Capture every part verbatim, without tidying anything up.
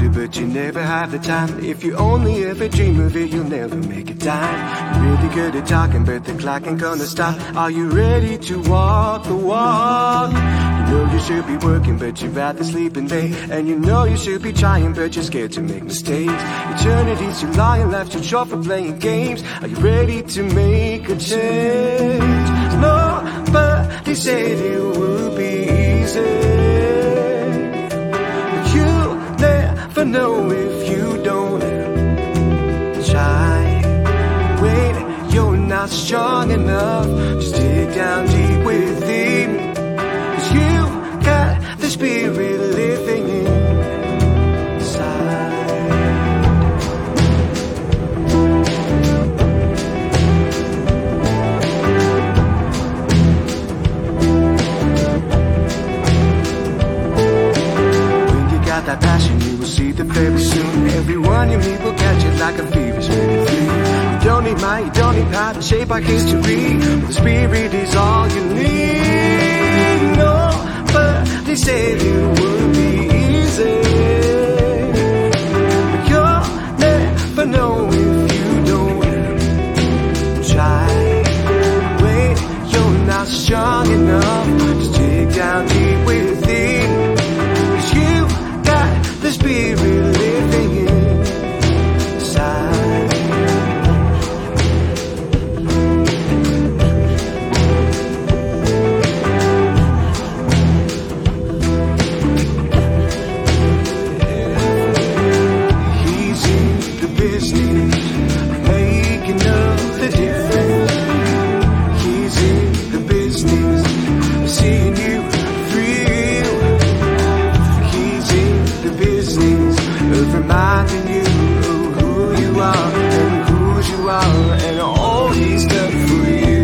it, but you never have the time. If you only ever dream of it, you'll never make a dime. You're really good at talking, but the clock ain't gonna stop. Are you ready to walk the walk? You know you should be working, but you'd rather sleep in bed. And you know you should be trying, but you're scared to make mistakes. Eternity's too long and life's too short for playing games. Are you ready to make a change? Nobody said it would be easy, but you'll never know if you don't try. Wait, you're not strong enough. Just dig down deep within, 'cause you've got the spirit living inside. That passion, you will see that very soon. Everyone you meet will catch it like a fever spreading through. You don't need might, you don't need power to shape our history. The spirit is all you need. No, but they said it would be easy, but you'll never know if you don't try. Wait, you're not strong enough. Just dig down deep within, 'cause you the spirit living inside. He's in the business of making up the difference. He's in the business of seeing you free. Of reminding you of who you are and whose you are and all he's done for you.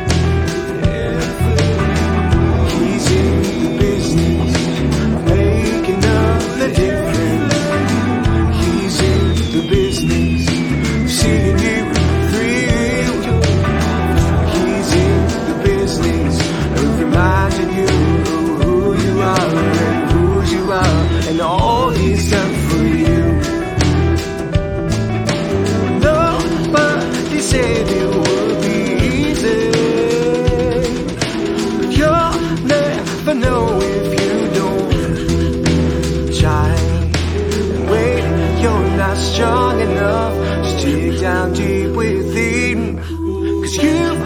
He's in the business of making up the difference. He's in the business of seeing you free. He's in the business of reminding you of who you are and whose you are and all he's done for you. Nobody said it would be easy, but you'll never know if you don't try. Wait, you're not strong enough. Just dig down deep within, 'cause you